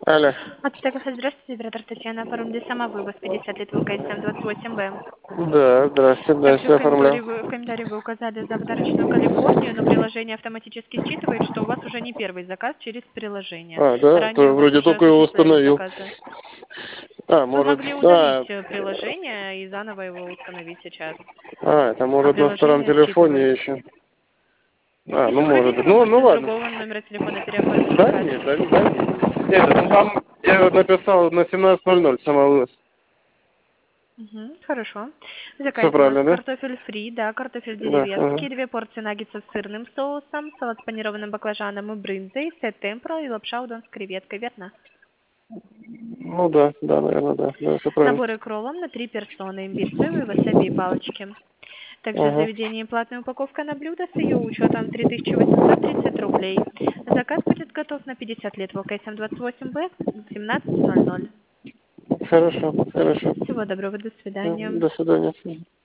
Алло. Ацтекаха, здравствуйте, оператор Татьяна, Фарунди, сама вывоз 50 лет ВКСМ 28Б. Да, здравствуйте, да, Также в все комментарии, оформляю. вы указали за подарочную Калифорнию, но приложение автоматически считывает, что у вас уже не первый заказ через приложение. А, да? Ранее То у вас вроде уже только его осуществлялись установил. заказы. А, Вы может, могли удалить а, приложение и заново его установить сейчас. это А может на втором приложение телефоне считывает. еще. А, ну Если вы может хотите, быть. вы Ну можете с ладно. другого номера телефона переоформить Да заказ. нет, да нет. Нет, ну там я вот написал на 17:00 самовывоз. Хорошо. Все Заказ у вас правильно, да? картофель фри, да, картофель Да, деревенский, ага. 2 порции наггетсов с сырным соусом, салат с панированным баклажаном и брынзой, сет темпра и лапша удон с креветкой, верно? Ну да, да, наверное, да, все правильно. Наборы к роллам на 3 персоны, имбирь, соевый, васаби и палочки. Также в Ага. заведении платная упаковка на блюдо с ее учетом 3830 рублей. Заказ будет готов на 50 лет в ОКСМ 28Б в 17:00. Хорошо, хорошо. Всего доброго, до свидания. До свидания.